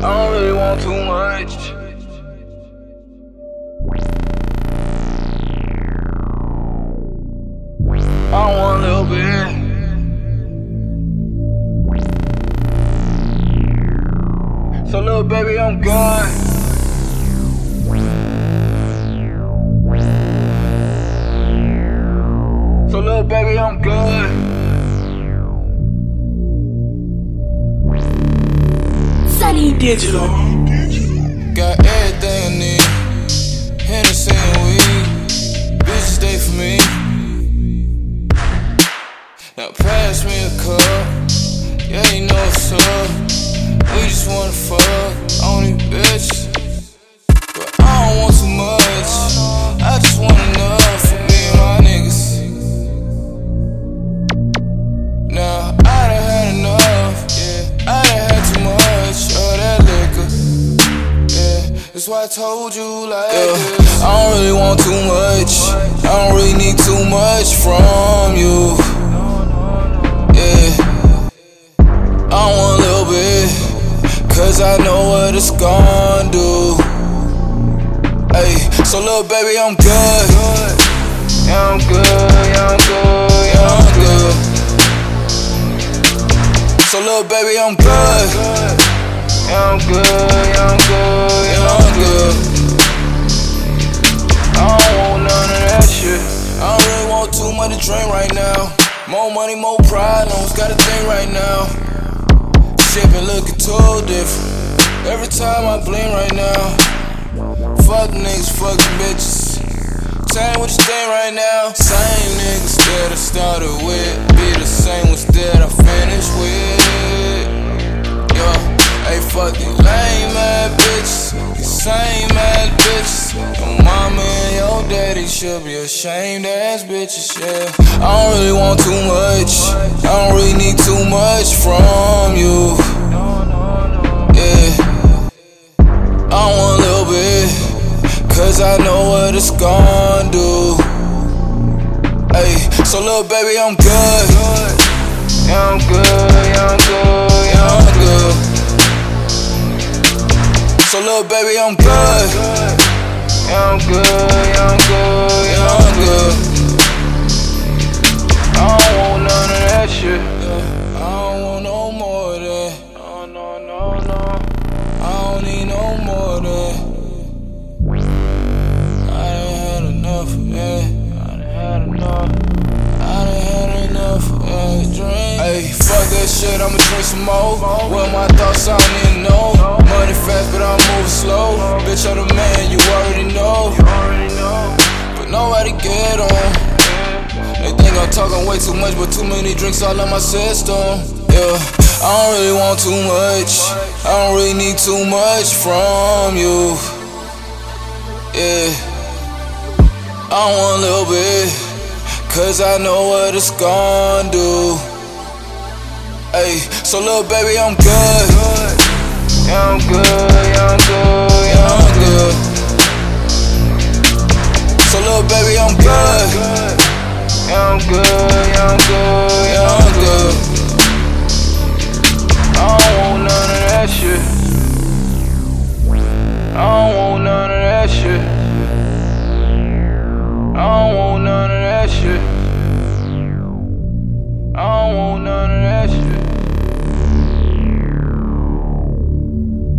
don't really want too much. I want a little bit. So little baby, I'm good. So little baby, I'm good. Sunny Digital. Got everything I need. Hennessy and weed. Bitches stay for me. Now pass me a cup. Yeah, you know what's up. We just wanna fuck on these bitches. But I don't want too much. I just want enough for me and my niggas. Now I done had enough. Yeah, I done had too much of that liquor. Yeah, that's why I told you like this. I don't really want too much. I don't really need too much from you. Yeah, I want a little bit, cause I know what it's gon' do. Ay, so little baby, I'm good. Yeah, I'm good, yeah, I'm good, yeah, I'm good. So little baby, I'm good. Yeah, I'm good, yeah, I'm good, yeah, I'm good. I don't want none of that shit. I don't really want too much to drink right now. More money, more problems, got a thing right now. Shit been looking too different. Every time I blink right now. Fuck niggas, fucking bitches. Tell me what you think right now. Same niggas that I started with, be the same ones that I finish with. Yo, hey, fuck these lame ass bitches, these same ass bitches. Your mama and your daddy should be ashamed ass bitches, yeah. I don't really want too much. I don't really need too much from you. Yeah, I want a little bit, cause I know what it's gon' do. Ay, so little baby, I'm good. Yeah, I'm good, yeah, I'm good, yeah, I'm good. So little baby, I'm good. Yeah, I'm good, yeah, I'm good, yeah, I'm good. I don't want none of that shit. I don't want no more of that. No, no, no, no. I don't need no more of that. I done had enough of that. I done had enough. I done had enough of that drink. Ay, fuck that shit, I'ma drink some more. Well, my thoughts, I don't even know. Money fast, but I'm moving slow. Bitch, I'm the man, you already know. But nobody get on. They think I'm talking way too much, but too many drinks all in my system. Yeah, I don't really want too much. I don't really need too much from you. Yeah, I want a little bit, cause I know what it's gon' do. Ay, so little baby, I'm good. Yeah, I'm good, yeah, I'm good, yeah, I'm good. So little baby, I'm good. Yeah, I'm good, yeah, I'm good, yeah, I'm good. I don't want none of that shit. I don't want none of that shit. I don't want none of that shit.